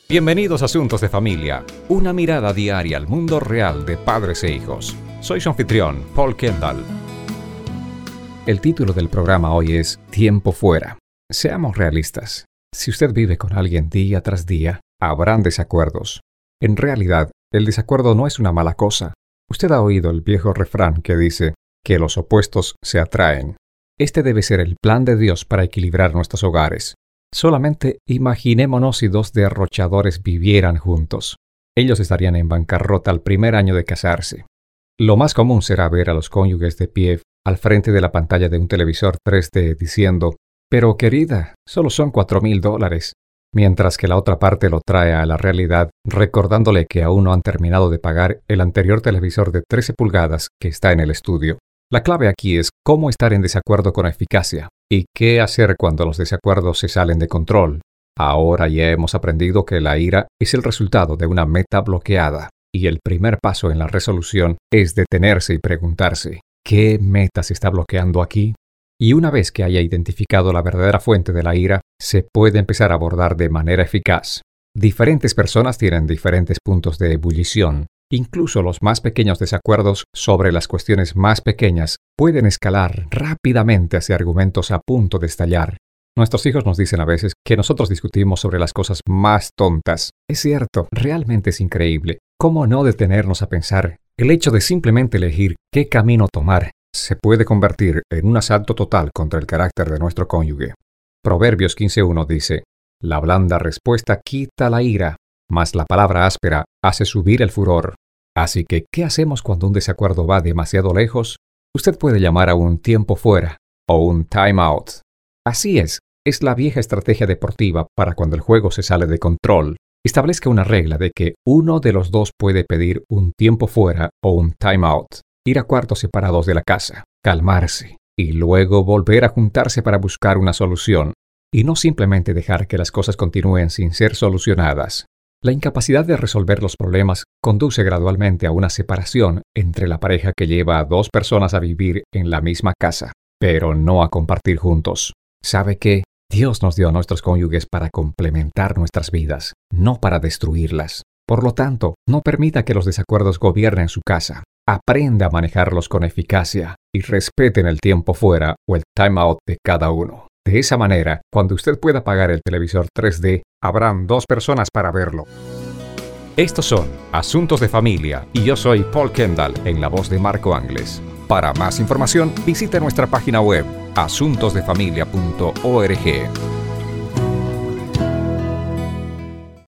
Bienvenidos a Asuntos de Familia, una mirada diaria al mundo real de padres e hijos. Soy su anfitrión, Paul Kendall. El título del programa hoy es Tiempo fuera. Seamos realistas. Si usted vive con alguien día tras día, habrán desacuerdos. En realidad, el desacuerdo no es una mala cosa. Usted ha oído el viejo refrán que dice que los opuestos se atraen. Este debe ser el plan de Dios para equilibrar nuestros hogares. Solamente imaginémonos si dos derrochadores vivieran juntos. Ellos estarían en bancarrota al primer año de casarse. Lo más común será ver a los cónyuges de pie al frente de la pantalla de un televisor 3D diciendo, «Pero querida, solo son $4,000», mientras que la otra parte lo trae a la realidad recordándole que aún no han terminado de pagar el anterior televisor de 13 pulgadas que está en el estudio. La clave aquí es cómo estar en desacuerdo con eficacia y qué hacer cuando los desacuerdos se salen de control. Ahora ya hemos aprendido que la ira es el resultado de una meta bloqueada y el primer paso en la resolución es detenerse y preguntarse, ¿qué meta se está bloqueando aquí? Y una vez que haya identificado la verdadera fuente de la ira, se puede empezar a abordar de manera eficaz. Diferentes personas tienen diferentes puntos de ebullición. Incluso los más pequeños desacuerdos sobre las cuestiones más pequeñas pueden escalar rápidamente hacia argumentos a punto de estallar. Nuestros hijos nos dicen a veces que nosotros discutimos sobre las cosas más tontas. Es cierto, realmente es increíble. ¿Cómo no detenernos a pensar? El hecho de simplemente elegir qué camino tomar se puede convertir en un asalto total contra el carácter de nuestro cónyuge. Proverbios 15:1 dice, «La blanda respuesta quita la ira, mas la palabra áspera hace subir el furor». Así que, ¿qué hacemos cuando un desacuerdo va demasiado lejos? Usted puede llamar a un tiempo fuera o un time out. Así es la vieja estrategia deportiva para cuando el juego se sale de control. Establezca una regla de que uno de los dos puede pedir un tiempo fuera o un time out, ir a cuartos separados de la casa, calmarse y luego volver a juntarse para buscar una solución, y no simplemente dejar que las cosas continúen sin ser solucionadas. La incapacidad de resolver los problemas conduce gradualmente a una separación entre la pareja que lleva a dos personas a vivir en la misma casa, pero no a compartir juntos. ¿Sabe qué? Dios nos dio a nuestros cónyuges para complementar nuestras vidas, no para destruirlas. Por lo tanto, no permita que los desacuerdos gobiernen su casa. Aprenda a manejarlos con eficacia y respeten el tiempo fuera o el time out de cada uno. De esa manera, cuando usted pueda pagar el televisor 3D, habrán dos personas para verlo. Estos son Asuntos de Familia y yo soy Paul Kendall en la voz de Marco Angles. Para más información, visite nuestra página web asuntosdefamilia.org.